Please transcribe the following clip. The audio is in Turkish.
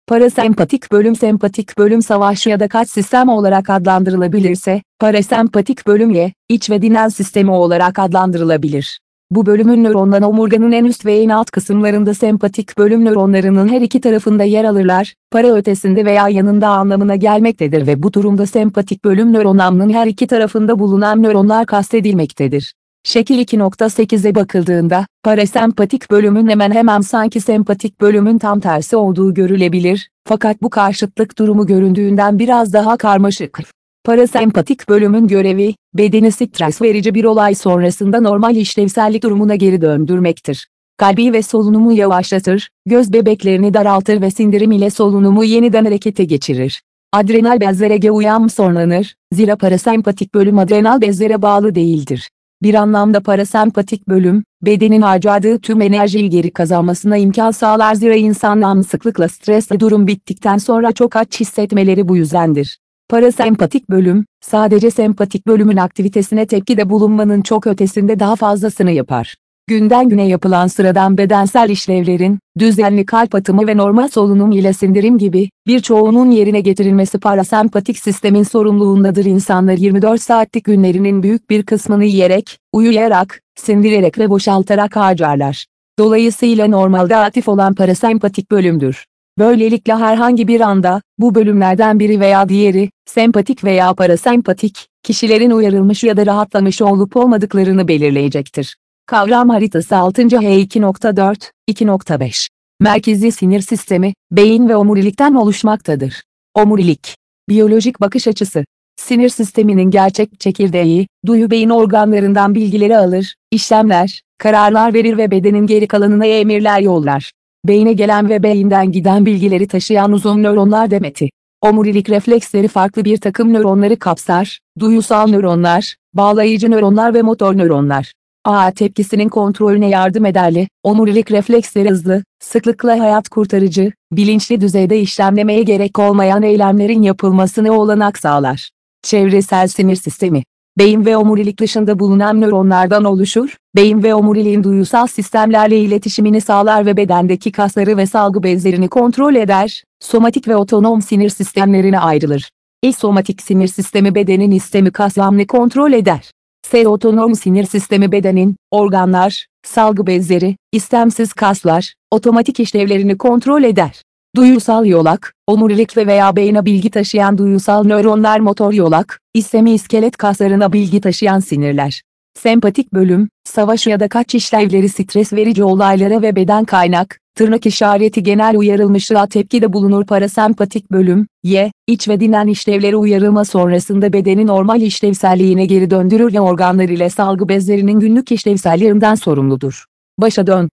Parasempatik bölüm sempatik bölüm savaş ya da kaç sistemi olarak adlandırılabilirse, parasempatik bölüm iç ve dinlen sistemi olarak adlandırılabilir. Bu bölümün nöronlar omurganın en üst ve en alt kısımlarında sempatik bölüm nöronlarının her iki tarafında yer alırlar, para ötesinde veya yanında anlamına gelmektedir ve bu durumda sempatik bölüm nöronamının her iki tarafında bulunan nöronlar kastedilmektedir. Şekil 2.8'e bakıldığında, parasempatik bölümün hemen sanki sempatik bölümün tam tersi olduğu görülebilir, fakat bu karşıtlık durumu göründüğünden biraz daha karmaşık. Parasempatik bölümün görevi, bedeni stres verici bir olay sonrasında normal işlevsellik durumuna geri döndürmektir. Kalbi ve solunumu yavaşlatır, göz bebeklerini daraltır ve sindirim ile solunumu yeniden harekete geçirir. Adrenal bezlere uyam sonlanır, zira parasempatik bölüm adrenal bezlere bağlı değildir. Bir anlamda parasempatik bölüm, bedenin harcadığı tüm enerjiyi geri kazanmasına imkan sağlar zira insanların sıklıkla stresli durum bittikten sonra çok aç hissetmeleri bu yüzdendir. Parasempatik bölüm, sadece sempatik bölümün aktivitesine tepkide bulunmanın çok ötesinde daha fazlasını yapar. Günden güne yapılan sıradan bedensel işlevlerin, düzenli kalp atımı ve normal solunum ile sindirim gibi, birçoğunun yerine getirilmesi parasempatik sistemin sorumluluğundadır. İnsanlar 24 saatlik günlerinin büyük bir kısmını yiyerek, uyuyarak, sindirerek ve boşaltarak harcarlar. Dolayısıyla normalde aktif olan parasempatik bölümdür. Böylelikle herhangi bir anda, bu bölümlerden biri veya diğeri, sempatik veya parasempatik, kişilerin uyarılmış ya da rahatlamış olup olmadıklarını belirleyecektir. Kavram haritası 6. H2.4, 2.5. Merkezi sinir sistemi, beyin ve omurilikten oluşmaktadır. Omurilik. Biyolojik bakış açısı. Sinir sisteminin gerçek çekirdeği, duyu beyin organlarından bilgileri alır, işlemler, kararlar verir ve bedenin geri kalanına emirler yollar. Beyne gelen ve beyinden giden bilgileri taşıyan uzun nöronlar demeti. Omurilik refleksleri farklı bir takım nöronları kapsar, duyusal nöronlar, bağlayıcı nöronlar ve motor nöronlar. A tepkisinin kontrolüne yardım ederli, omurilik refleksleri hızlı, sıklıkla hayat kurtarıcı, bilinçli düzeyde işlemlemeye gerek olmayan eylemlerin yapılmasını olanak sağlar. Çevresel sinir sistemi. Beyin ve omurilik dışında bulunan nöronlardan oluşur, beyin ve omuriliğin duyusal sistemlerle iletişimini sağlar ve bedendeki kasları ve salgı bezlerini kontrol eder, somatik ve otonom sinir sistemlerine ayrılır. Somatik sinir sistemi bedenin istemi kaslarını kontrol eder. Otonom sinir sistemi bedenin, organlar, salgı bezleri, istemsiz kaslar, otomatik işlevlerini kontrol eder. Duyusal yolak, omurilik ve veya beyne bilgi taşıyan duyusal nöronlar motor yolak, istemi iskelet kaslarına bilgi taşıyan sinirler. Sempatik bölüm, savaş ya da kaç işlevleri stres verici olaylara ve beden kaynak, tırnak işareti genel uyarılmışlığa tepkide bulunur. Parasempatik bölüm, iç ve dinlen işlevleri uyarılma sonrasında bedeni normal işlevselliğine geri döndürür ve organlar ile salgı bezlerinin günlük işlevsellerinden sorumludur. Başa dön.